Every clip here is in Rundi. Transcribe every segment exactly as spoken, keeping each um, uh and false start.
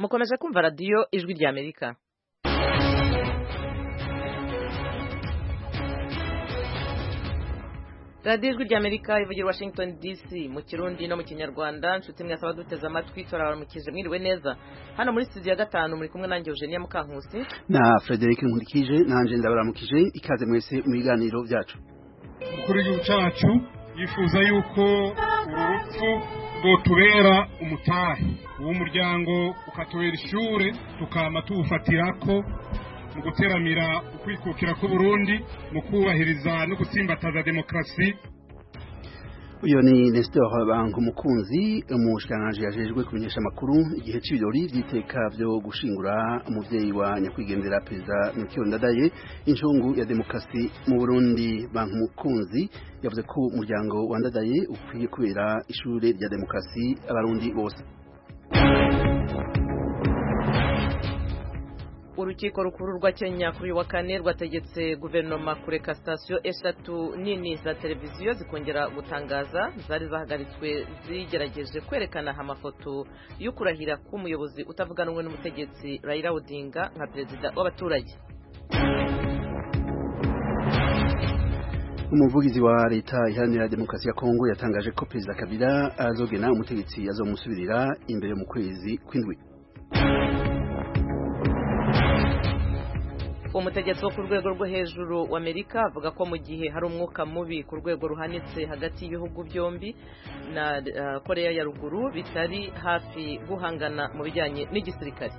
mukomeje kumva radiyo ijwi rya Amerika. radiyo ijwi rya Amerika ivugira Washington D C mu Kirundi no mu Kinyarwanda. Nshuti mwese abaduteze amatwi turabaramukije mwiriwe neza. Hano muri studio ya gatanu muri kumwe nanjye Eugenia Mukankusi na Frederic Nkurikije nanje ndabaramukije. Ikaze mwese mu biganiro byacu. Kuri igihugu cyacu yifuza yuko urupfu rwotubera umutahe w'umuryango ukatubera ishure tukama tuwufatirako mu guteramira ukwikukira ku Burundi mu kubahiriza no gutsimbataza demokrasi. Uyo ni Nestor Bankumukunzi, umushikiranganje yajejwe kumenyesha amakuru igihe c'ibirori vy'iteka vyo gushingura umuvyeyi wa nyakwigendera Perezida Melchior Ndadaye inshungu ya demokrasi mu Burundi. Bankumukunzi yavuze ko umuryango wa Ndadaye ukwiye kubera ishure rya demokrasi abarundi bose. Urukiko rukuru rwa Kenya kuri wa kane rwategetse guverinoma kureka sitasiyo eshatu nini za televiziyo zikongera gutangaza zari zahagaritswe zigerageje kwerekana amafoto yo kurahira k'umuyobozi utavuganwe n'umutegetsi Raila Odinga nka perezida w'abaturage. Umuvugizi wa leta iharanira demokarasi ya Kongo yatangaje ko Perezida Kabila azogena umutegetsi azomusubirira imbere mu kwezi kw'indwi. Umutegetsi wo ku rwego rwo hejuru wa Amerika avuga ko mu gihe hari umwuka mubi ku rwego ruhanitse hagati y'ibihugu byombi na uh, Korea ya ruguru bitari hafi guhangana mu bijyanye n'igisirikare.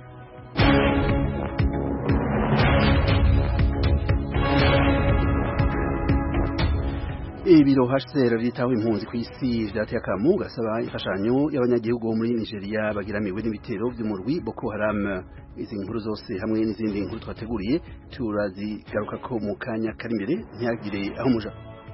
Ibiro H C R vyitaho impunzi ku isi vyateye akamu gasaba imfashanyo y'abanyagihugu muri Nigeria bagiramiwe n'ibitero vy'umurwi Boko Haram. Izi nkuru zose hamwe n'izindi nkuru twateguriye turazigaruka ko mu kanya kari imbere ntihagire aho muja.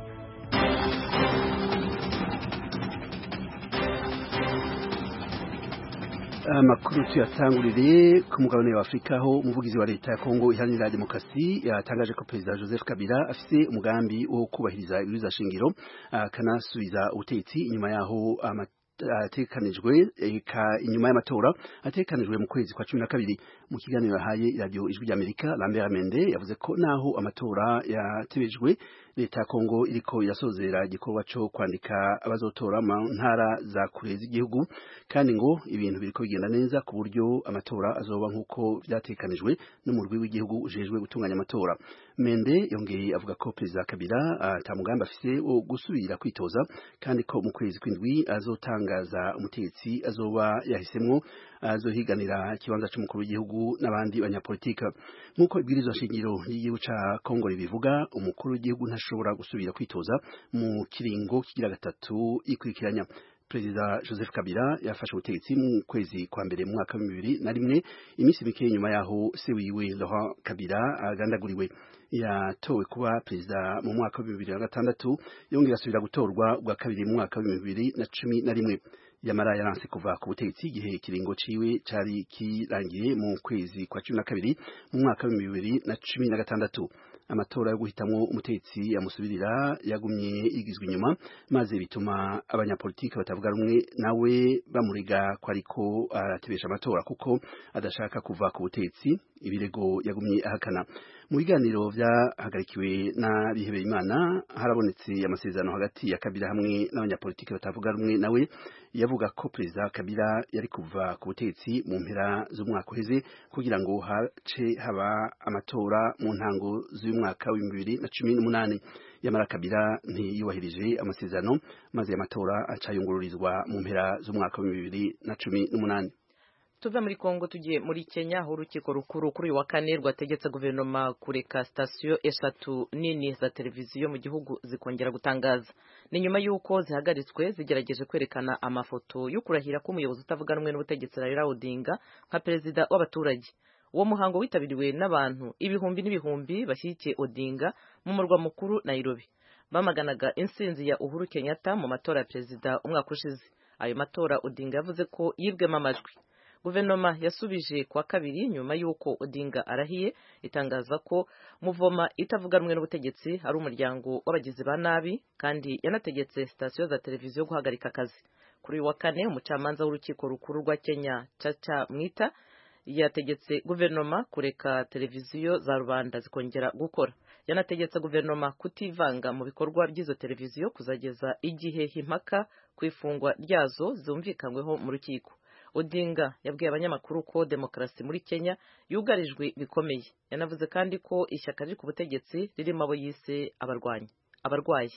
Amakuru tuyatangurire ku mugabane wa Afrika aho umuvugizi wa leta ya Kongo iharanira demokarasi yatangaje ko Perezida Joseph Kabila afise umugambi wo kubahiriza ibiza shingiro akanasubiza ubutegetsi inyuma yaho atekanijwe eka inyuma y'amatora atekanijwe mu kwezi kwa cumi na kabiri. Mu kiganiro yahaye radio ijwi rya Amerika, Lambert Mende yavuze ko naho amatora yatebejwe leta ya Kongo iriko irasozera igikorwa cyo kwandika abazotora mu ntara za kure z'igihugu kandi ngo ibintu biriko bigenda neza ku buryo amatora azoba nkuko vyatekanijwe n'umurwi w'igihugu ujejwe gutunganya amatora. Mende yongeye avuga ko Perezida Kabila atamugambi afise wo gusubira kwitoza kandi ko mu kwezi kw'indwi azotangaza umutegetsi azoba yahisemwo azohiganira ikibanza cy'umukuru w'igihugu n'abandi banyapolitika. Nk'uko ibwirizwa shingiro y'igihugu ca Kongo ribivuga, umukuru w'igihugu ntashobora gusubira kwitoza mu kiringo kigira gatatu ikurikiranya. Perezida Joseph Kabila yafashe ubutegetsi mu kwezi kwa mbere mu mwaka wa bibiri na rimwe, iminsi mike nyuma yaho se wiwe Laurent Kabila agandaguriwe. Yatowe kuba perezida mu mwaka wa bibiri na gatandatu, yongera asubira gutorwa bwa kabiri mu mwaka wa bibiri na cumi na rimwe. Yamara yaranse kuva ku butegetsi igihe kiringo ciwe cari kirangiye mu kwezi kwa cumi na kabiri mu mwaka wa bibiri na cumi na gatandatu. Amatora yo guhitamwo umutegetsi yamusubirira yagumye igizwe inyuma maze bituma abanyapolitiki batavuga rumwe nawe bamuriga ko ariko aratebesha amatora kuko adashaka kuva ku butegetsi. Ibirego yagumye ahakana. Mu biganiro vyahagarikiwe na Bihebeye Imana harabonetse amasezerano hagati ya Kabila hamwe n'abanyapolitiki batavuga rumwe nawe yavuga ko Perezida Kabila yari kuva ku butegetsi mu mpera z'umwaka uheze kugira ngo hace haba amatora mu ntango z'umwaka wa bibiri na cumi n'umunani. Yamara Kabila ntiyubahirije amasezerano maze amatora acayungururizwa mu mpera z'umwaka wa bibiri na cumi n'umunani. Tuva muri Kongo tugiye muri Kenya aho urukiko rukuru kuri wa kane rwategetse guverinoma kureka sitasiyo eshatu nini za televiziyo mu gihugu zikongera gutangaza. Ni nyuma y'uko zihagaritswe zigerageje kwerekana amafoto yo kurahira k'umuyobozi utavuga rumwe n'ubutegetsi Raila Odinga nka perezida w'abaturage. Uwo muhango witabiriwe n'abantu ibihumbi n'ibihumbi bashyigikiye Odinga mu murwa mukuru Nairobi. Bamaganaga insinzi ya Uhuru Kenyatta mu matora ya perezida umwaka ushize. Ayo matora Odinga yavuze ko yibwemo amajwi. Guverinoma yasubije kwa kabiri nyuma y'uko Odinga arahiye itangaza ko muvoma itavuga rumwe n'ubutegetsi ari umuryango w'abagizi ba nabi kandi yanategetse sitasiyo za televiziyo guhagarika akazi. Kuri uyu wa kane umucamanza w'urukiko rukuru rwa Kenya Chacha Mwita yategetse guverinoma kureka televiziyo za rubanda zikongera gukora. Yanategetse guverinoma kutivanga mu bikorwa by'izo televiziyo kuzageza igihe impaka ku ifungwa ryazo zumvikanyweho mu rukiko. Odinga yabwiye abanyamakuru ko demokarasi muri Kenya yugarijwe bikomeye. Yanavuze kandi ko ishyaka riri ku butegetsi ririmo abo yise abarwanyi abarwayi.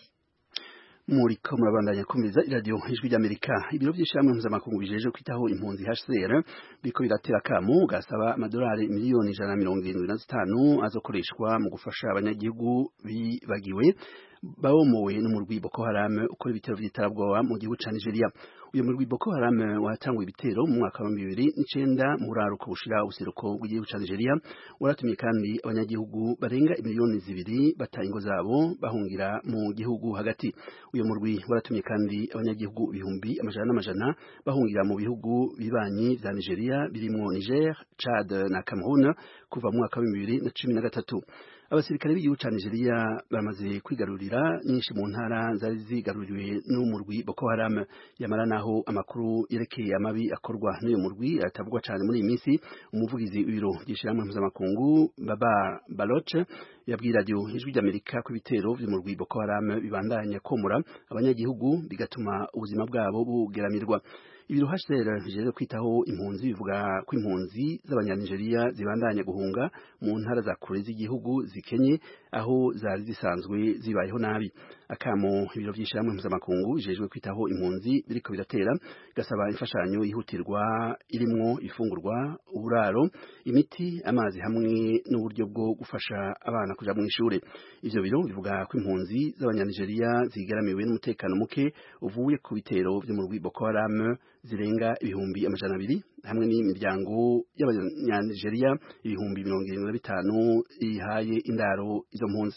muri ko murabandanya kumeza iradio ijwi ry'Amerika. Ibiro by'ishyirahamwe mpuzamakungu bijeje kwitaho impunzi H C R biko biratera kamo gasaba amadolari miliyoni ijana na mirongo irindwi na zitanu azokoreshwa mu gufasha abanyagihugu bibagiwe bawomowe n'umurwi Boko Haram ukora ibitero by'iterabwoba mu gihugu ca Nigeria. Uyu murwi Boko Haram watanguye ibitero mu mwaka wa bibiri n'icenda mu raruko bushira useruko bw'igihugu ca Nigeria, waratumye kandi abanyagihugu barenga miliyoni zibiri bataye ingo zabo bahungira mu gihugu hagati. Uyu murwi waratumye kandi abanyagihugu ibihumbi amajana n'amajana bahungira mu bihugu bibanyi vya Nigeria birimo Niger, Chad na Cameroon kuva mu mwaka wa bibiri na cumi na gatatu. Abasirikare b'igihugu ca Nigeria baramaze kwigarurira nyinshi mu ntara zari zigaruriwe n'umurwi Boko Haram. Yamara naho amakuru yerekeye amabi akorwa n'uyu murwi atavugwa cyane muri iyi minsi, umuvugizi w'ibiro by'ishyirahamwe mpuzamakungu Baba Baloch yabwiye radio ijwi ry'Amerika ko ibitero by'umurwi Boko Haram bibandanya komora abanyagihugu bigatuma ubuzima bwabo bugeramirwa. Ibiro H C R bijeje kwitaho impunzi bivuga ko impunzi z'abanyanigeria zibandanya guhunga mu ntara za kure z'igihugu zikenye aho zari zisanzwe zibayeho nabi. Akamo ibiro by'ishyirahamwe mpuzamakungu bijejwe kwitaho impunzi biriko biratera gasaba imfashanyo yihutirwa irimwo ifungurwa, uburaro, imiti, amazi hamwe n'uburyo bwo gufasha abana kuja mu ishure. Ivyo biro bivuga ko impunzi z'abanyanigeria zigaramiwe n'umutekano muke uvuye ku bitero vy'umurwi Boko Haram zirenga ibihumbi amajana abiri hamwe n'imiryango y'abanyanigeria ibihumbi mirongo irindwi na bitanu ihaye indaro izo mpunzi.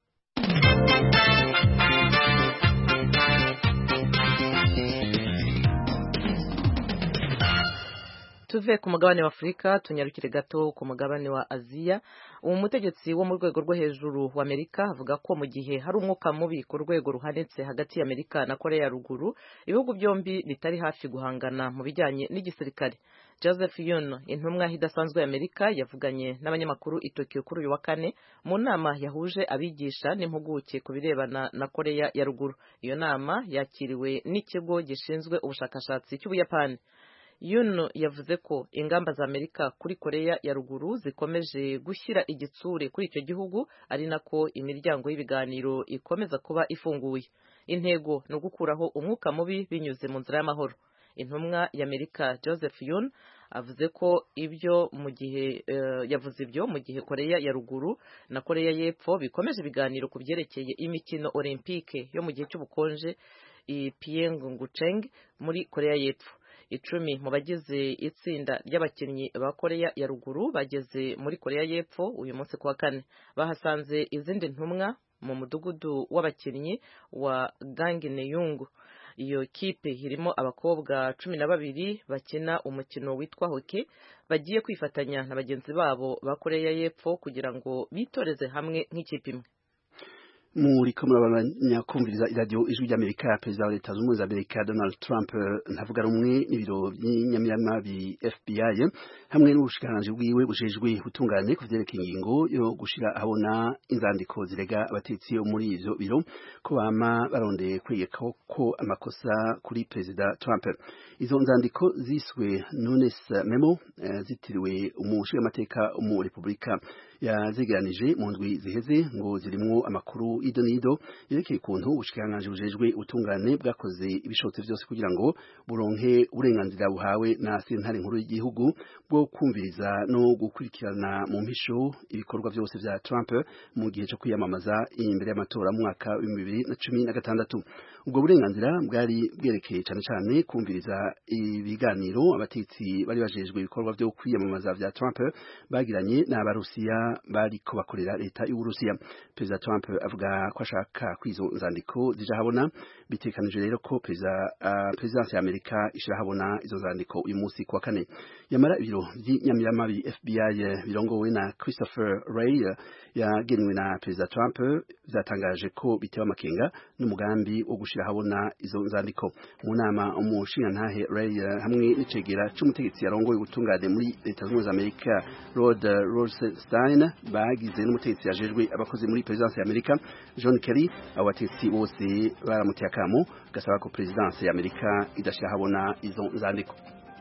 Tuve ku mugabane wa Afrika tunyarukire gato ku mugabane wa Aziya. Umutegetsi wo mu rwego rwo hejuru wa Amerika avuga ko mu gihe hari umwuka mubi ku rwego ruhanitse hagati ya Amerika na Korea ya ruguru, ibihugu byombi bitari hafi guhangana mu bijyanye n'igisirikare. Joseph Yun, intumwa idasanzwe ya Amerika, yavuganye n'abanyamakuru i Tokyo kuri uyu wa kane mu nama yahuje abigisha n'impuguke ku birebana na Korea ya ruguru. Iyo nama yakiriwe n'ikigo gishinzwe ubushakashatsi cy'Ubuyapani. Yun yavuze ko ingamba za Amerika kuri Korea ya ruguru zikomeje gushyira igitsure kuri icyo gihugu, ari nako imiryango y'ibiganiro ikomeza kuba ifunguye. Intego ni ugukuraho umwuka mubi binyuze mu nzira y'amahoro. Intumwa y'Amerika Joseph Yun avuze ko ibyo mu gihe uh, yavuze ibyo mu gihe Korea ya ruguru na Korea y'epfo bikomeje ibiganiro ku byerekeye imikino Olympique yo mu gihe cy'ubukonje i Pyeongchang muri Korea y'epfo. Icumi mu bagize itsinda ry'abakinnyi ba Korea ya ruguru bageze muri Korea y'epfo uyu munsi kuwa kane. Bahasanze izindi ntumwa mu mudugudu w'abakinnyi wa Gangneung. Iyo kipe irimo abakobwa cumi na babiri bakina umukino witwa hockey bagiye kwifatanya na bagenzi babo ba Korea y'epfo kugira ngo bitoreze hamwe nk'ikipe imwe. Muri ko murabanya kumviriza iradio ijwi ry'Amerika. Perezida wa Leta Zunze Ubumwe za Amerika Donald Trump ntavuga rumwe n'ibiro by'inyamirama bi F B I hamwe n'ubushikiranganje bwiwe bujejwe gutunganya ku vyerekeye ingingo yo gushira abona inzandiko zirega abatetsi yo muri ivyo biro ko bama barondeye kwiyeka ko amakosa kuri Perezida Trump. Izo nzandiko ziswe Nunes Memo zitiriwe umushingamateka mu Republika yazegeranije mu ndwi ziheze ngo zirimwo amakuru idonido yerekeye ukuntu ubushikiranganje bujejwe utungane bwakoze ibishotse byose kugira ngo buronke uburenganzira buhawe na sentare nkuru y'igihugu bwo kumviriza no gukurikirana mu mpisho ibikorwa byose vya Trump mu gihe cyo kwiyamamaza imbere y'amatora mu mwaka wa bibiri na cumi na gatandatu. Ubwo burenganzira bwari bwerekeye cyane cyane kumviriza ibiganiro abatetsi bari bajejwe ibikorwa byo kwiyamamaza vya Trump bagiranye n'abarusiya bari ko bakorera leta y'Uburusiya. Perezida Trump avuga ko ashaka kwizo nzandiko zija habona bitekanije rero ko perezidansi ya Amerika ishirahabona izo nzandiko uyu munsi kuwa kane. Yamara ibiro by'inyamiramabi F B I birongowe na Christopher Wray yagenwe na Perezida Trump byatangaje ko bitewe amakenga n'umugambi wo gushirahabona izo nzandiko. Mu nama umushingantahe Wray hamwe n'icegera c'umutegetsi yarongoye ubutungane muri Leta Zunze Amerika Rod Rosenstein bagize n'umutegetsi yajejwe abakozi muri perezidansi ya Amerika John Kerry, abo bategetsi bose baramuteye akamo gasaba ko perezidansi ya Amerika idashirahabona izo nzandiko.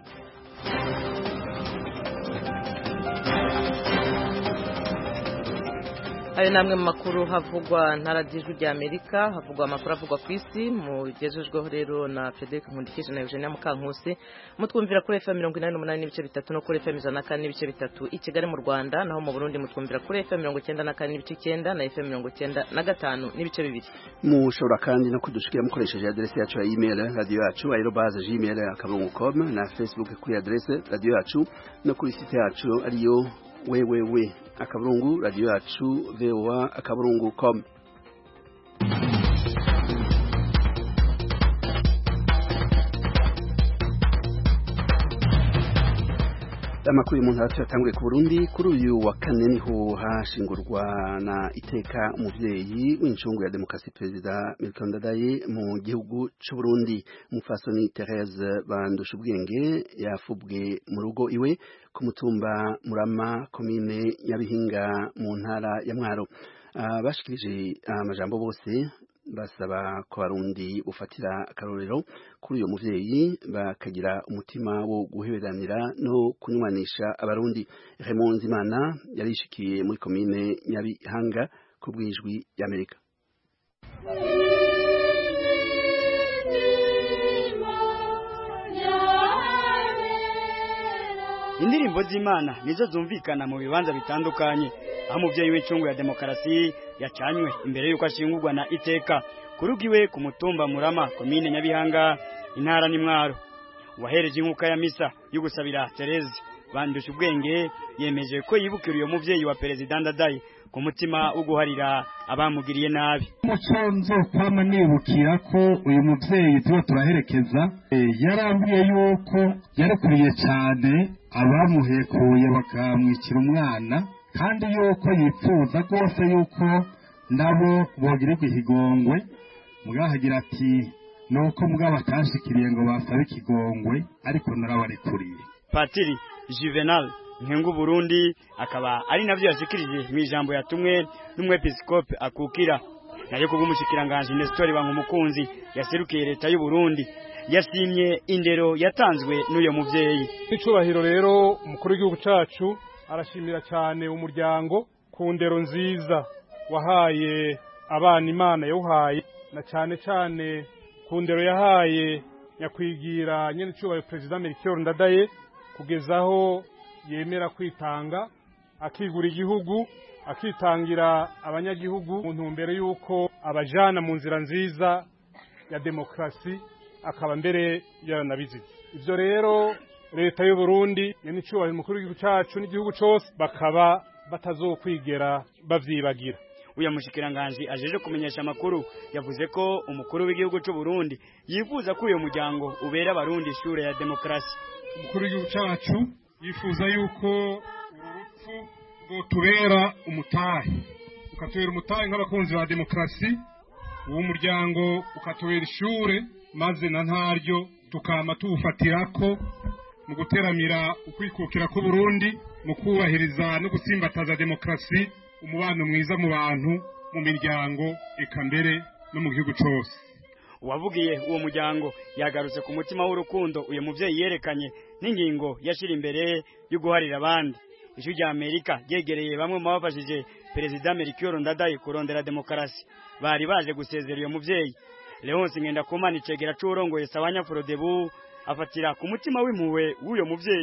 Ayo namwe mu makuru havugwa na radiyo rya Amerika, havugwa amakuru avugwa ku isi mugejejweho rero na Frederic Nkundikije na Eugenia Mukankusi. Mutwumvira kuri F M mirongo inani n'umunani n'ibice bitatu no kuri F M ijana na kane n'ibice bitatu i Kigali mu Rwanda, naho mu Burundi mutwumvira kuri F M mirongo icyenda na kane n'ibice icyenda na F M mirongo icyenda na gatanu n'ibice bibiri. Mushobora kandi no kudushikira mukoresheje adresse yacu ya email radio yacu aerobase gmail akaburungu com na Facebook kuri adresse radio yacu no kuri site yacu ariyo wewewe akaburungu radio yacu voa akaburungu com. Amakuru mu ntara yatanguye ku Burundi kuri uyu wa kane niho hashingurwa na iteka umuvyeyi w'incungu ya demokarasi Perezida Melchior Ndadaye mu gihugu c'u Burundi. Umufasoni Therese Bandushubwenge yafubwe mu rugo iwe ku mutumba Murama komine Nyabihinga mu ntara ya Mwaro. Bashikirije amajambo bose basaba ko Barundi ufatira akarorero kuri uyo muvyeyi bakagira umutima wo guheberanira no kunywanisha Abarundi. Raymond Nzimana yarishikiye muri komine Nyabihanga ku bwijwi y'Amerika. Indirimbo z'Imana nizo zumvikana mu bibanza bitandukanye, aho umuvyeyi w'incungu ya demokarasi yacanywe imbere yuko ashingurwa na iteka kurugiwe ku mutumba Murama komine Nyabihanga intara ni Mwaro. Wahereje inkuka ya misa yo gusabira Therese Bandushubwenge yemeje ko yibukira uyo muvyeyi wa Perezida Ndadaye ku mutima wo guharira abamugiriye nabi. Muconzo kwama nibukira ko uyu muvyeyi tuba turaherekeza yarambiye yuko yarekuriye cyane abamuhekuye bakamwikira umwana, kandi yuko yipfuza rwose yuko nabo bogirirwa ikigongwe. Mugahagira ati nuko mugabo atashikiriye ngo basabe ikigongwe ariko narabarekuriye. Patiri Juvenal Nkengu Burundi akaba ari navyo yashikirije mu ijambo yatumwe n'umwepiskope akukira nayo kubumushikiranganje Nestor Bankumukunzi yaserukiye leta y'u Burundi yasimye indero yatanzwe n'uyo muvyeyi. Icubahiro rero umukuru w'igihugu cacu arashimira cyane umuryango ku ndero nziza wahaye abana Imana yawuhaye, na cyane cyane ku ndero yahaye nyakwigira nyene icubahiro Perezida Melchior Ndadaye kugezaho yemera kwitanga akigura igihugu akitangira abanyagihugu mu ntumbero yuko abajana mu nzira nziza ya demokarasi akaba mbere yaranabizize. Ivyo rero leta y'u Burundi n'icubahiro umukuru w'igihugu cacu n'igihugu cose bakaba batazokwigera bavyibagira. Uya mushikiranganje ajeje kumenyesha makuru yavuze ko umukuru w'igihugu c'u Burundi yifuza ko uyo muryango ubera Abarundi ishure ya demokarasi. Umukuru w'igihugu cacu yifuza yuko urupfu rwo tubera umutahe ukatubera umutahe nk'abakunzi ba demokarasi, uwo muryango ukatubera ishure maze na ntaryo tukama tuwufatirako mu guteramira ukwikukira ku Burundi mu kubahiriza no gusimbataza demokarasi, umubano mwiza mu bantu mu miryango eka mbere no mu gihugu cose. Uwavugiye uwo muryango yagarutse ku mutima w'urukundo uyo muvyeyi yerekanye n'ingingo yashira imbere yo guharira abandi. Ijwi rya Amerika ryegereye bamwe mu bafashije Perezida Melchior Ndadaye kurondera demokarasi bari baje gusezera uyo muvyeyi. Leonce Ngendakumana icegera c'urongoye Sawanya Frodebu afatira ku mutima w'impuwe w'uyo muvyeyi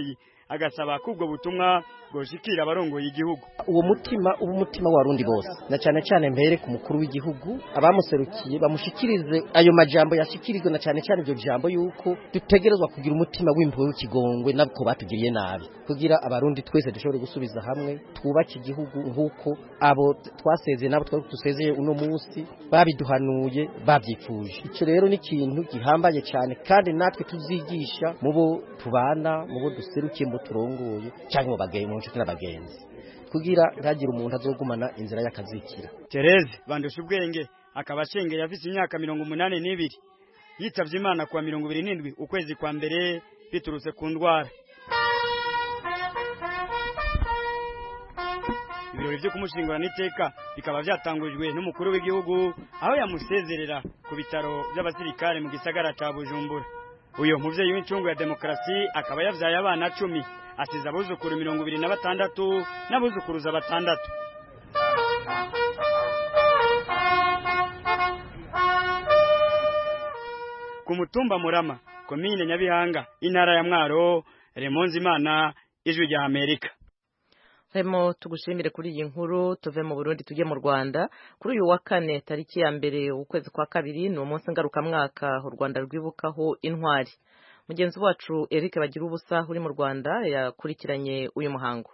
agasaba ko ubwo butumwa bwoshikira abarongoye igihugu. Uwo mutima ubu mutima warundi bose na cyane cyane mbere ku mukuru w'igihugu abamuserukiye bamushikirize ayo majambo yashikirizwe na cyane cyane ibyo jambo yuko dutegerezwa kugira umutima w'impuhwe w'ikigongwe nabwo batugiriye nabi kugira abarundi twese dushobore gusubiza hamwe twubake igihugu nk'uko abo twasezeye nabo twari dusezeye uno munsi babiduhanuye babyifuje. Icyo rero ni ikintu gihambaye cyane kandi natwe tuzigisha mu bo tubana mu bo duserukiye mu turongoye cyangwa mu bageye mu nshuti n'abagenzi kugira ntagire umuntu azogumana inzira y'akazikira. Therese Bandusha ubwenge akaba ashengeye afite imyaka mirongo umunani n'ibiri yitavye Imana kwa mirongo ibiri n'indwi ukwezi kwa mbere biturutse ku ndwara. Ibirori byo kumushingurana iteka bikaba byatangurijwe n'umukuru w'igihugu aho yamusezerera ku bitaro by'abasirikare mu gisagara ca Bujumbura. Uyo muvyeyi w'incungu ya demokarasi akaba yavyaye abana cumi asize abuzukuru mirongo ibiri na batandatu n'abuzukuruza batandatu. Ku mutumba Murama komine Nyabihanga intara ya Mwaro, Raymond Zimana, Ijwi rya Amerika. Hemo tugushimire kuri iyi nkuru. Tuve mu Burundi tujye mu Rwanda. Kuri uyu wa kane tariki ya mbere ukwezi kwa kabiri ni umunsi ngarukamwaka u Rwanda rwibukaho intwari. Mugenzi wacu Eric Bagira ubusa uri mu Rwanda yakurikiranye uyu muhango.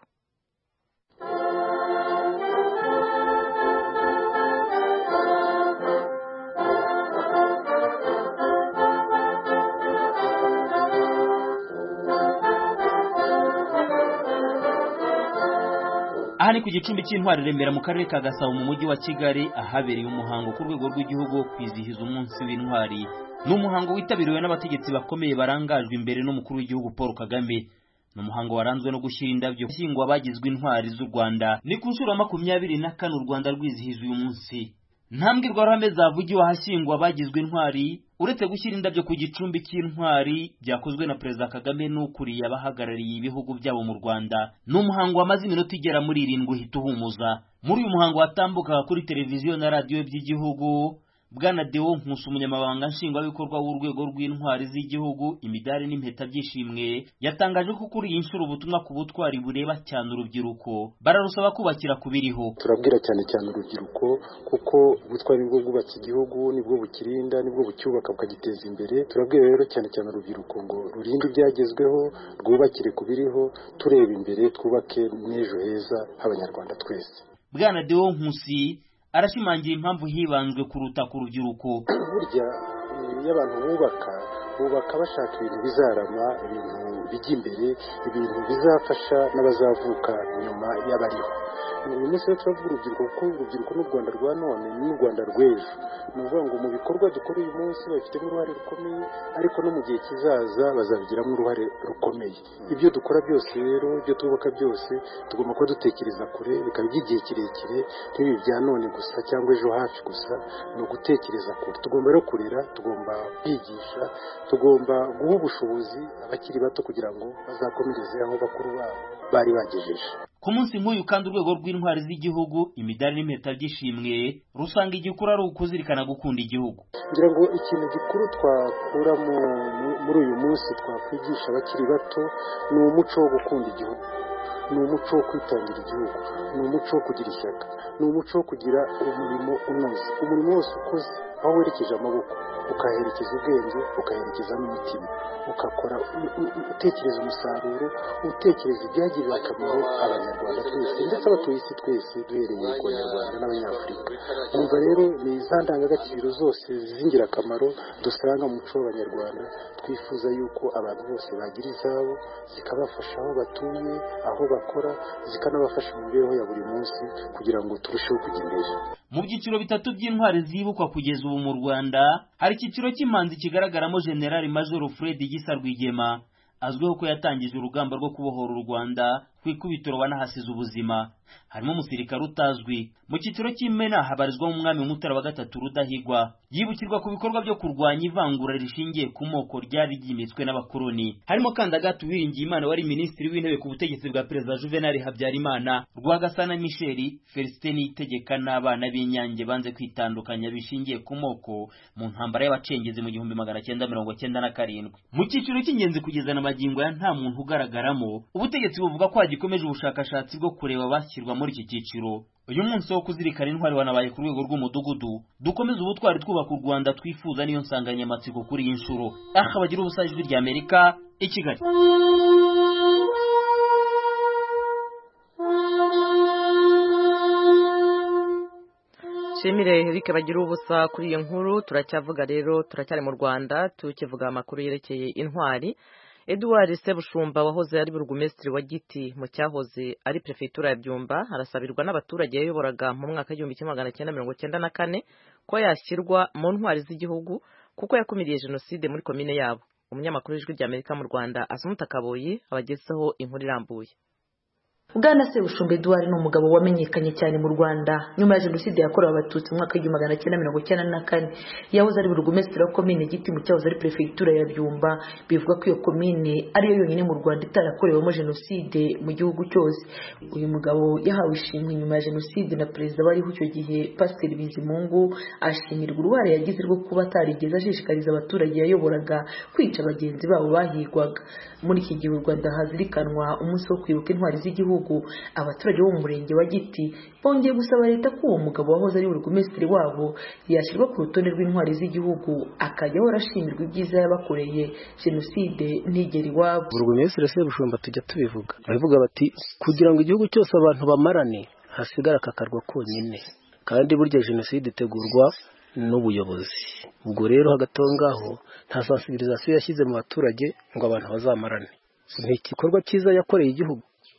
Aha ni ku gicumbi cy'intwari Remera mu karere ka Gasabo mu mujyi wa Kigali ahabereye umuhango ku rwego rw'igihugu wo kwizihiza umunsi w'intwari. Ni umuhango witabiriwe n'abategetsi bakomeye barangajwe imbere n'umukuru w'igihugu Paul Kagame. Ni umuhango waranzwe no gushyira indabyo shyingwa abagizwe intwari z'u Rwanda. Ni ku nshuro makumyabiri na kane u Rwanda rwizihiza uyu munsi. Nta mbwirwaruhame zavugiwe ahashyingwa abagizwe intwari uretse gushyira indabyo ku gicumbi cy'intwari byakozwe na Perezida Kagame n'ukuriye abahagarariye ibihugu byabo mu Rwanda. Ni umuhango wamaze iminota igera muri irindwi uhita uhumuza. Muri uyu muhango watambukaga kuri televiziyo na radiyo by'igihugu, Bwana Deo Nkusi umunyamabanga nshingwabikorwa w'urwego rw'intwari z'igihugu imidari n'impeta byishimwe yatangaje ko kuri iyi nshuro ubutumwa ku butwari bureba cyane urubyiruko bararusaba kubakira kubiriho. Turabwira cyane cyane urubyiruko kuko ubutwari nibwo bwubatse igihugu, nibwo bukirinda, nibwo bucyubaka bukagiteza imbere. Turabwira rero cyane cyane urubyiruko ngo rurinde ibyagezweho, rwubakire kubiriho, tureba imbere, twubake n'ejo heza h'Abanyarwanda twese. Bwana Deo Nkusi arashimangira impamvu hibanzwe kuruta ku rubyiruko. Burya iyo abantu bubaka bubaka bashaka ibintu bizarama, ibintu bijya imbere, ibintu bizafasha n'abazavuka nyuma y'abariho. Uyu munsi rero turavuga urubyiruko kuko urubyiruko n'u Rwanda rwa none n'u Rwanda rw'ejo. Ni ukuvuga ngo mu bikorwa dukora uyu munsi babifitemo uruhare rukomeye, ariko no mu gihe kizaza bazabigiramo uruhare rukomeye. Ibyo dukora byose rero, ibyo twubaka byose tugomba kuba dutekereza kure, bikaba iby'igihe kirekire, ntibibe bya none gusa cyangwa ejo hafi gusa. Ni ugutekereza kure. Tugomba rero kurera, tugomba kwigisha, tugomba guha ubushobozi abakiri bato kugira ngo bazakomereze aho bakuru babo bari bagejeje. Ku munsi nk'uyu kandi urwego rw'intwari z'igihugu imidari n'impeta byishimwe rusanga igikuru ari ukuzirikana gukunda igihugu. Ngira ngo ikintu gikuru twakura muri uyu munsi twakwigisha abakiri bato ni umuco wo gukunda igihugu, ni umuco wo kwitangira igihugu, ni umuco wo kugira ishyaka, ni umuco wo kugira umurimo unoze. Umurimo wose ukoze aho werekeje amaboko ukaherekeza ubwenge, ukaherekeza n'umutima, ukakora utekereza umusaruro, utekereza ibyagirira akamaro Abanyarwanda twese ndetse abatuye isi twese duhereye ku Banyarwanda n'Abanyafurika. Umva rero ni za ndangagaciro zose z'ingirakamaro dusanga mu muco w'Abanyarwanda. Twifuza yuko abantu bose bagira izabo zikabafasha aho batuye, aho bakora, zikanabafasha mu mibereho ya buri munsi kugira ngo turusheho kujya imbere. Mu byiciro bitatu by'intwari zibukwa kugeza ubu mu Rwanda hari icyiciro cy'impanzi kigaragaramo General Major Fred Gisa Rwigema azwiho ko yatangije urugamba rwo kubohora u Rwanda ku ikubitiro wanahasize ubuzima. Harimo umusirikare utazwi. Mu cyiciro cy'imena habarizwa umwami Mutara wa gatatu Rudahigwa, yibukirwa ku bikorwa byo kurwanya ivangura rishingiye ku moko ryari ryimitswe n'abakoloni. Harimo Kandagatu Uwiringiyimana wari minisitiri w'intebe ku butegetsi bwa Perezida Juvenal Habyarimana, Rwagasana Michel, Felicite Niyitegeka n'abana b'Inyange banze kwitandukanya bishingiye ku moko mu ntambara y'abacengezi mu gihumbi magana cyenda mirongo cyenda na karindwi. Mu cyiciro cy'ingenzi kugeza na magingo ya nta muntu ugaragaramo, ubutegetsi buvuga ko hagikomeje ubushakashatsi bwo kureba bashyirwa muri iki cyiciro. Uyu munsi wo kuzirikana intwari wanabaye ku rwego rw'umudugudu. Dukomeza ubutwari twubaka u Rwanda twifuza niyo nsanganyamatsiko kuri iyi nshuro. Aha bagira ubusa ijwi rya Amerika i Kigali. Shimire Eric bagira ubusa kuri iyi nkuru. Turacyavuga rero, turacyari mu Rwanda tukivuga amakuru yerekeye intwari. Edouard Sebushumba wahoze ari burugumesitiri wa Giti mu cyahoze ari prefectura ya Byumba arasabirwa n'abaturage yayoboraga mu mwaka w'igihumbi kimwe magana cyenda mirongo cyenda na kane ko yashyirwa mu ntwari z'igihugu kuko yakumiriye jenoside muri komine yabo. Umunyamakuru w'ijwi rya Amerika mu Rwanda Asumuta Kaboyi abagezeho inkuru irambuye. Bwana Sebushumba Edouard ni umugabo wamenyekanye cyane mu Rwanda nyuma ya jenoside yakorewe abatutsi mu mwaka w'igihumbi magana cyenda mirongo cyenda na kane. Yahoze ari burugumesitiri wa komine Giti mu cyahoze ari prefectura ya Byumba. Bivuga ko iyo komine ariyo yonyine mu Rwanda itarakorewemo jenoside mu gihugu cyose. Uyu mugabo yahawe ishimwe nyuma ya jenoside na perezida wariho icyo gihe Pasiteri Bizimungu, ashimirwa uruhare yagize rwo kuba atarigeze ashishikariza abaturage yayoboraga kwica bagenzi babo bahigwaga. Muri iki gihe u Rwanda hazirikanwa umunsi wo kwibuka intwari z'igihugu, abaturage bo mu murenge wa Giti bongeye gusaba leta ko uwo mugabo wahoze ari burugumesitiri wabo yashyirwa ku rutonde rw'intwari z'igihugu akajyaho arashimirwa ibyiza yabakoreye jenoside ntigera iwabo. Burugumesitiri Sebushumba tujya tubivuga bavuga bati kugira ngo igihugu cyose abantu bamarane hasigara akakarwa konyine, kandi burya jenoside itegurwa n'ubuyobozi. Ubwo rero hagati aho ngaho nta sensibilisation yashyize mu baturage ngo abantu bazamarane. Ni igikorwa cyiza yakoreye igihugu.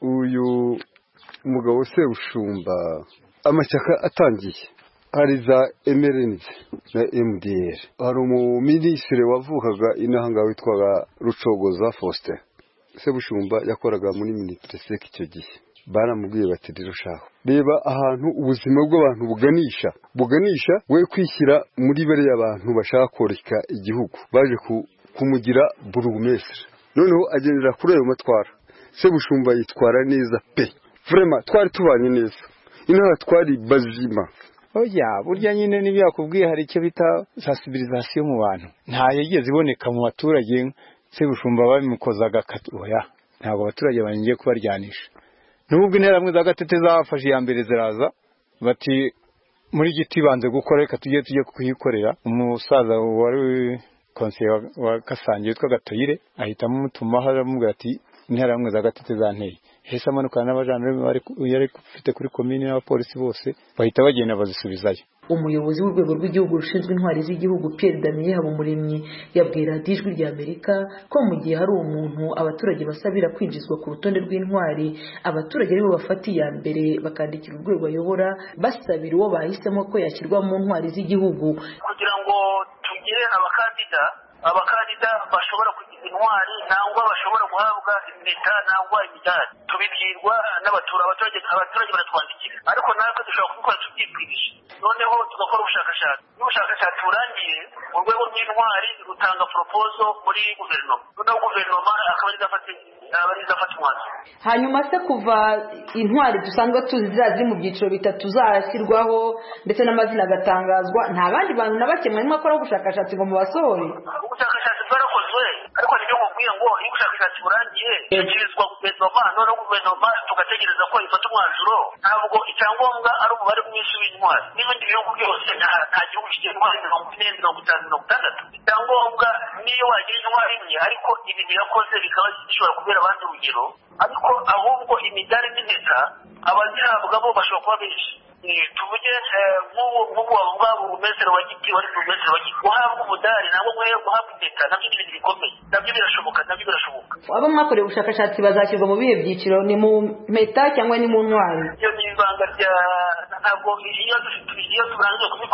Uyu mugabo Sebushumba amashyaka atangiye hari za M R N D na M D R. Hari umuminisitiri wavukaga inahanga witwaga Rucogoza Faustin. Sebushumba yakoraga muri Minisiteri icyo gihe. Baramubwiye bati rero shaho reba ahantu ubuzima bw'abantu buganisha buganisha we kwishyira muri bari abantu bashaka koreka igihugu, baje kumugira burugumesitiri. Noneho agendera kuri ayo matwara. Sebushumba yitwara neza pe, vraiment twari tubanye neza, inaha twari bazima. Oya burya nyine nibyakubwiye hari icyo bita sensibilisation mu bantu, nta yigeze iboneka mu baturage. Sebushumba babimukozaga kati oya ntabwo abaturage bangiye kubaryanisha. Nubwo interamwe za Gatete zafashe ya mbere ziraza bati muri Giti banze gukora reka tujye tujye kuyikorera. Umusaza wari konseye wa Kasange witwa Gatoyire ahitamo mutuma haramubwira ati interamwe za Gatete zanteye. Hese amanukana n'abajandarume bari yari kufite kuri komine n'abapolisi bose bahita bagenda bazisubizayo. Umuyobozi w'urwego rw'igihugu rushinzwe intwari z'igihugu Pierre Damien Habumuremyi yabwira Ijwi rya Amerika ko mu gihe hari umuntu abaturage basabira kwinjizwa ku rutonde rw'intwari, abaturage aribo bafata iya mbere bakandikira urwego ayobora basabira uwo bahisemo ko yashyirwa mu ntwari z'igihugu kugira ngo tugire abakandida abakandida bashobora kugira intwari nangwa bashobora guhabwa impeta nangwa imidari. Tubibwirwa n'abaturage abaturage abaturage baratwandikira, ariko natwe dushobora kubikora tubyibwirije, noneho tugakora ubushakashatsi. N'ubushakashatsi burangiye urwego rw'intwari rutanga proposal muri guverinoma, noneho guverinoma akaba izafata izafata umwanzuro. Hanyuma se kuva intwari dusanzwe tuzizazi mu byiciro bitatu zashyirwaho ndetse n'amazina agatangazwa, nta bandi bantu na bake mwarimo akora ubushakashatsi ngo mubasohore? Ubushakashatsi bwarakozwe, ariko nibyo mubwiye ngo iyo ubushakashatsi burangiye yashyirizwa guverinoma, noneho guverinoma tugategereza ko ifata umwanzuro. Ntabwo icyangombwa ari umubare mwinshi w'intwari. N'ibindi bihugu byose nta gihugu kigira intwari mirongo ine mirongo itanu mirongo itandatu. Icyangombwa niyo wagira intwari imwe ariko ibintu yakoze bikaba bishobora kubera abandi urugero, ariko ahubwo imidari n'impeta abazihabwa bo bashobora kuba benshi. Tuvuge nk'ubu wavuga burugumesitiri wa Giti wari burugumesitiri wa Giti guhabwa umudari nabwo mwe guhabwa impeta nabyo ni ibintu bikomeye, nabyo birashoboka nabyo birashoboka. Abo mwakoreye ubushakashatsi bazashyirwa mu bihe byiciro, ni mu mpeta cyangwa ni mu ntwari? Iyo ni ibanga rya ntabwo iyo iyo turangiye kubikora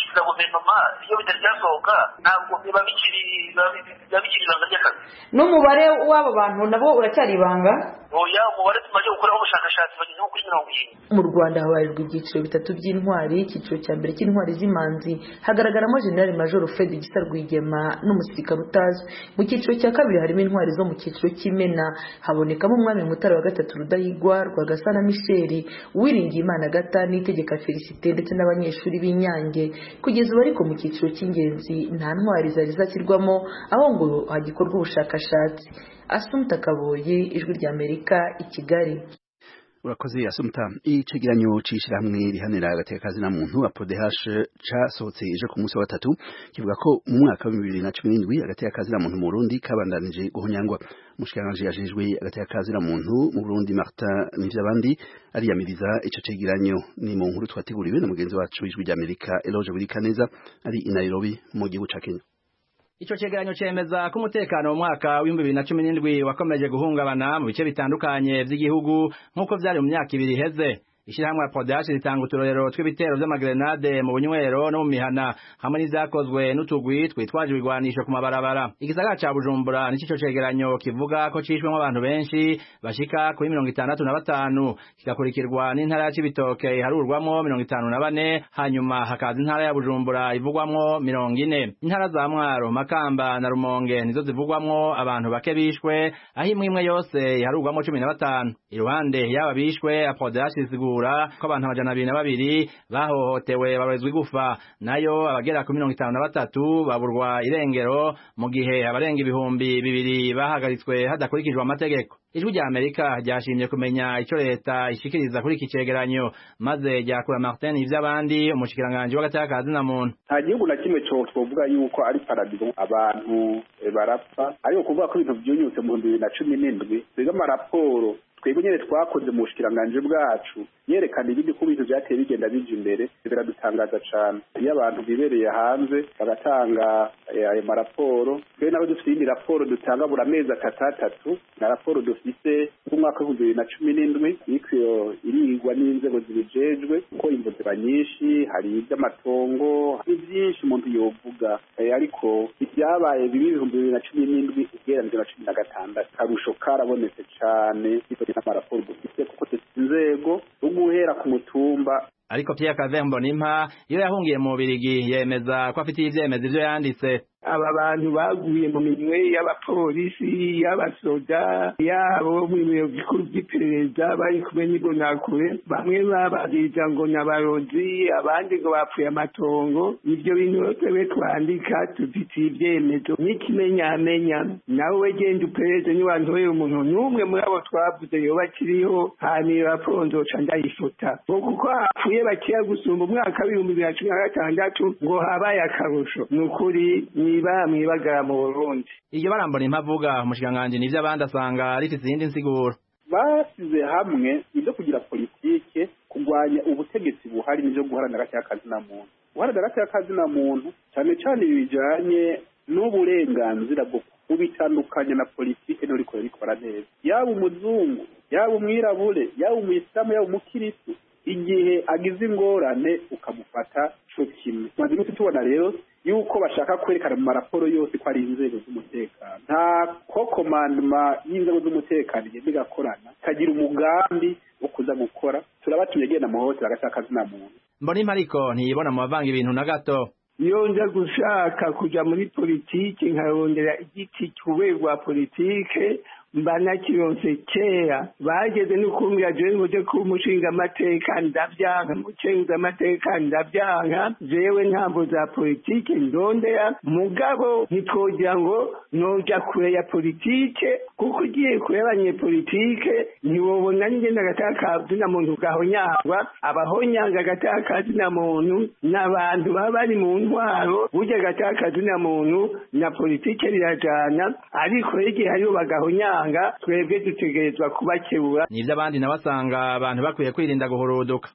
gushyikiriza guverinoma iyo bitari byasohoka ntabwo biba bikiri biba bikiri ibanga ry'akazi. N'umubare w'abo bantu nabo uracyari ibanga? Oya, umubare tumaze gukoraho ubushakashatsi bageze nko kuri mirongo irindwi. Mu Rwanda habarirwa ibyiciro bitatu by'intwari. Icyiciro cya mbere cy'intwari z'imanzi hagaragaramo General Major Fred Gisa Rwigema n'umusirikare utazwi. Mu cyiciro cya kabiri harimo intwari zo mu cyiciro cy'imena, habonekamo umwami Mutara wa gatatu Rudahigwa, Rwagasana Michel, Uwiringiyimana Agata n'Itegeka Felicite ndetse n'abanyeshuri b'Inyange. Kugeza ubu ariko mu cyiciro cy'ingenzi nta ntwari zari zashyirwamo, aho ngo hagikorwa ubushakashatsi. Asumta Kaboye, Ijwi ry'Amerika, i Kigali. Urakoze Asumta. Icegeranyo c'ishirahamwe rihanira agateka na muntu APRODH casohotse ejo ku munsi wa gatatu kivuga ko mu mwaka wa bibiri na cumi n'indwi agateka na muntu mu Burundi kabandanije guhonyangwa. Umushikiranganje yajejwe agateka na muntu mu Burundi Martin Nivyabandi ariyamiriza ico cegeranyo. Ni mu nkuru twateguriwe na mugenzi wacu w'Ijwi ry'Amerika Eloge Burikaneza ari i Nairobi mu gihugu ca Kenya. Ico cegeranyo cemeza ko umutekano mu mwaka wa bibiri na cumi n'indwi wakomeje guhungabana mu bice bitandukanye vy'igihugu nk'uko vyari mu myaka ibiri iheze. Ishirahamwe APRODH ritanga uturorero tw'ibitero vy'amagrenade mu bunywero no mu mihana hamwe n'ivyakozwe n'utugwi twitwaje ibigwanisho ku mabarabara. Igisagara ca Bujumbura nico cegeranyo kivuga ko cishwemwo abantu benshi bashika kuri mirongo itandatu na batanu, kigakurikirwa n'intara ya Cibitoke harurwamwo mirongo itanu na bane, hanyuma hakaza intara ya Bujumbura ivugwamwo mirongo ine. Intara za Mwaro, Makamba na Rumonge nizo zivugwamwo abantu bake bishwe, aho imwe imwe yose harurwamwo cumi na batanu. Iruhande y'aba bishwe APRODH isigura ko abantu amajana abiri na babiri bahohotewe barezwe igufa, nayo abagera ku mirongo itanu na batatu baburwa irengero, mu gihe abarenga ibihumbi bibiri bahagaritswe hadakurikijwe amategeko. Ijwi rya Amerika ryashimye kumenya ico leta ishikiriza kuri iki cegeranyo, maze ryakura Martin Nivyabandi, umushikiranganje w'agateka na muntu. Nta gihugu na kimwe cyo twovuga yuko ari paradizo abantu barapfa, ariko kuvuga ko ibintu byunyutse mu bibiri na cumi n'indwi biga amaraporo twebwe nyene twakoze mu bushikiranganje bwacu yerekana ibindi ko ibintu byateye bigenda bije imbere, biradutangaza cane. Iyo abantu bibereye hanze bagatanga ayo maraporo, twe nabo dufite indi raporo dutanga buri amezi atatu, na raporo dufite mu mwaka wa bibiri na cumi n'indwi ikwiyo irigwa n'inzego zibijejwe ko imvo ziba nyinshi, hari iby'amatongo, hari byinshi umuntu yovuga, ariko ibyabaye ibihumbi bibiri na cumi n'indwi ugereranije na cumi na gatandatu karusho karabonetse cane n'amaraporo dufite kuko dufite inzego guhera ku mutumba. Ariko Pierre Claver Mbonimpa iyo yahungiye mu Bubiligi yemeza ko afite ivyemezo ivyo yanditse. Aba bantu baguye mu minwe y'abapolisi, y'abasoda, yabo mu biro bikuru by'iperereza bari kumwe n'Imbonakure, bamwe bababwira ngo n'abarozi, abandi ngo bapfuye amatongo. Ivyo bintu twebwe twandika dufite ivyemezo n'ikimenyamenya. Nawe genda uperereze niwantoye umuntu n'umwe muri abo twavuze yoba akiriho, hanyuma raporo nzoca ndayifota kuko hapfuye bakiya gusumba umwaka w'ibihumbi bibiri na cumi na gatandatu ngo habaye akarusho. Nukuri niba mwibagara mu Burundi. Iyo barambona impavuga umushikanganje nivyo abandi asanga rifite izindi nsiguro. Basize hamwe ibyo kugira politike kugwanya ubutegetsi buhari n'ibyo guharanira agateka na muntu. Guharanira agateka na muntu cyane cyane bijanye n'uburenganzira bwo kubitandukanya na politike no riko rikora neza. Yaba umuzungu, yaba umwirabure, yaba umuyisilamu, yaba umukiristo, igihe agize ingorane ukamufata cyo kimwe. Maze tubona rero yuko bashaka kwerekana mu maraporo yose ko ari inzego z'umutekano. Nta ko komandma y'inzego z'umutekano igenda igakorana kagira umugambi wo kuza gukora. Turabatumye genda mu hotel agataka na muntu. Mbonimpa ariko ntiyibona mu bavanga ibintu na gato. Iyo nza gushaka kuja muri politiki nkarondera igiti cy'uberwa politike mbana kironse kera bageze no kumbwira jewe ngoje ku mushinga amateka ndavyanka mucenza amateka ndavyanka jewe ntambo za politike ndondera mugabo ntitwogira ngo noja kure ya politike kuko ugiye kure abanye politike ntiwobona ngenda gataka zina muntu gahonyangwa abahonyanga gataka zina muntu n'abantu baba bari mu ntwaro burya gataka zina muntu na politike rirajana ariko igihe hariho bagahonyanga twebwe dutegerezwa kubakebura. Nivyo abandi nabasanga abantu bakwiye kwirinda guhuruduka.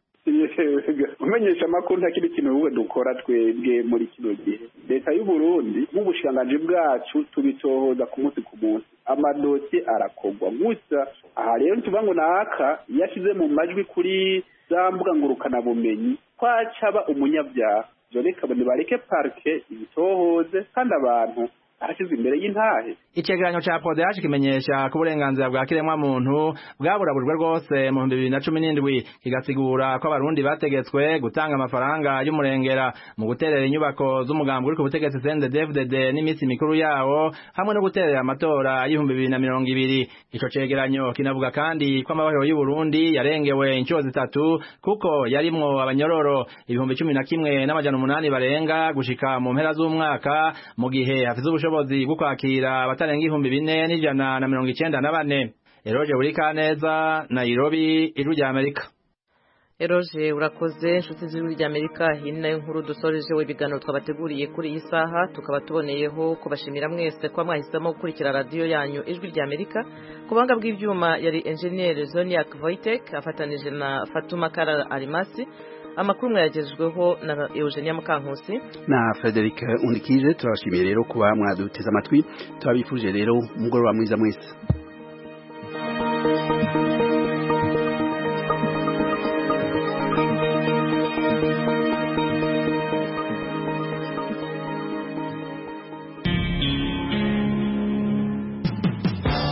Umenyesha makuru nta kindi kintu uwe dukora twebwe muri kino gihe. Leta y'u Burundi nk'ubushikanganje bwacu tubitohoza ku munsi ku munsi. Amadosiye arakogwa gusa aha rero tuvango naka yashize mu majwi kuri za mbuga ngurukana bumenyi kwacaba umunyabyaha zoreka bareke parke ibitohoze kandi abantu arashyizwe imbere y'intahe. Icegeranyo ca Prodehash kimenyesha ko uburenganzira bwa kiremwa muntu bwaburabujwe rwose mu bihumbi bibiri na cumi n'indwi, kigasigura ko abarundi bategetswe gutanga amafaranga y'umurengera mu guterera inyubako z'umugambi uri ku butegetsi C N D D F D D n'iminsi mikuru yawo hamwe no guterera amatora y'ibihumbi bibiri na mirongo ibiri. Ico cegeranyo kinavuga kandi ko amahoro y'u Burundi yarengewe inshuro zitatu kuko yarimwo abanyororo ibihumbi cumi na kimwe n'amajana umunani barenga gushika mu mpera z'umwaka, mu gihe hafize ubushobozi bwo kwakira abatarenga ibihumbi bine n'ijana na mirongo icenda na bane. Eroje Burikaneza, Nairobi, Ijwi rya Amerika. Eroje urakoze inshuti z'Ijwi rya Amerika, hino inkuru dusoreje ibiganiro twabateguriye kuri iyi saha, tukaba tuboneyeho kubashimira mwese kwa mwahisemo gukurikira radio yanyu Ijwi rya Amerika. Kubanga bw'ivyuma yari engineer Zoniak Voitek afatanije na Fatuma Kara Alimasi. Amakuru mwagejweho na Eugenia Mukankusi na Frederic Undikije. Turashimiye rero kuba mwaduteze amatwi, turabifuje rero umugoroba mwiza mwese.